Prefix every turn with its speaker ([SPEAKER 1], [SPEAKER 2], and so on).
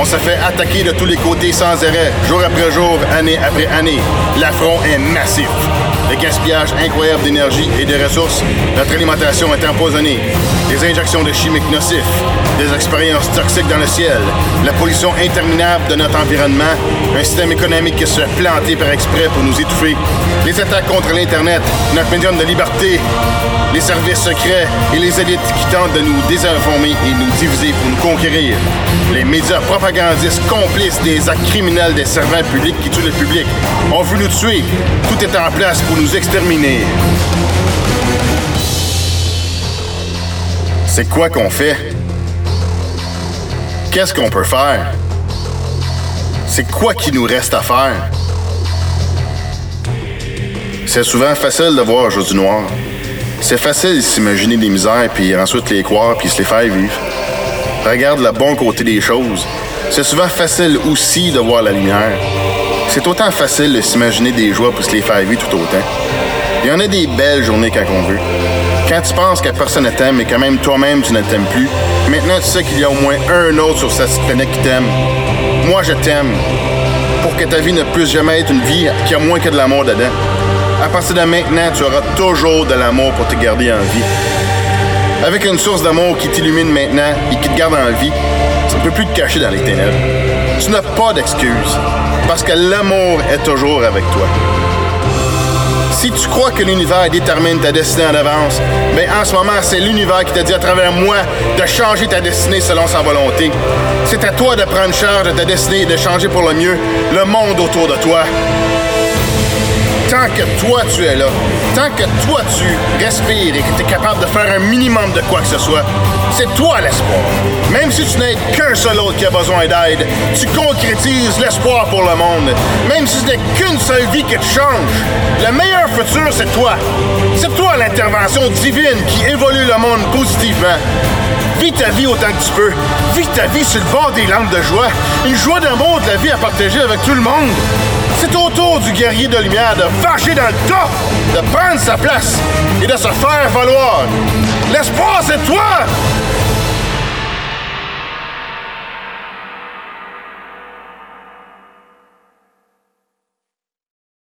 [SPEAKER 1] se fait attaquer de tous les côtés sans arrêt, jour après jour, année après année. L'affront est massif. Le gaspillage incroyable d'énergie et de ressources, notre alimentation est empoisonnée. Des injections de chimiques nocifs, des expériences toxiques dans le ciel, la pollution interminable de notre environnement, un système économique qui se fait planter par exprès pour nous étouffer, les attaques contre l'Internet, notre médium de liberté, les services secrets et les élites qui tentent de nous désinformer et nous diviser pour nous conquérir. Les médias propagandistes complices des actes criminels des servants publics qui tuent le public ont voulu nous tuer. Tout est en place pour nous exterminer. C'est quoi qu'on fait? Qu'est-ce qu'on peut faire? C'est quoi qui nous reste à faire? C'est souvent facile de voir juste du noir. C'est facile de s'imaginer des misères, puis ensuite les croire, puis se les faire vivre. Regarde le bon côté des choses. C'est souvent facile aussi de voir la lumière. C'est autant facile de s'imaginer des joies pour se les faire vivre tout autant. Il y en a des belles journées quand on veut. Quand tu penses que personne ne t'aime et que même toi-même tu ne t'aimes plus, maintenant tu sais qu'il y a au moins un autre sur cette planète qui t'aime. Moi, je t'aime. Pour que ta vie ne puisse jamais être une vie qui a moins que de l'amour dedans. À partir de maintenant, tu auras toujours de l'amour pour te garder en vie. Avec une source d'amour qui t'illumine maintenant et qui te garde en vie, tu ne peux plus te cacher dans les ténèbres. Tu n'as pas d'excuses, parce que l'amour est toujours avec toi. Si tu crois que l'univers détermine ta destinée en avance, bien en ce moment, c'est l'univers qui t'a dit à travers moi de changer ta destinée selon sa volonté. C'est à toi de prendre charge de ta destinée et de changer pour le mieux le monde autour de toi. Tant que toi, tu es là, tant que toi, tu respires et que tu es capable de faire un minimum de quoi que ce soit, c'est toi l'espoir. Même si tu n'es qu'un seul autre qui a besoin d'aide, tu concrétises l'espoir pour le monde. Même si ce n'est qu'une seule vie qui te change, le meilleur futur, c'est toi. C'est toi l'intervention divine qui évolue le monde positivement. Vis ta vie autant que tu peux. Vis ta vie sur le bord des lampes de joie. Une joie d'amour de la vie à partager avec tout le monde. C'est au tour du guerrier de lumière de fâcher dans le tas, de prendre sa place et de se faire valoir. L'espoir, c'est toi!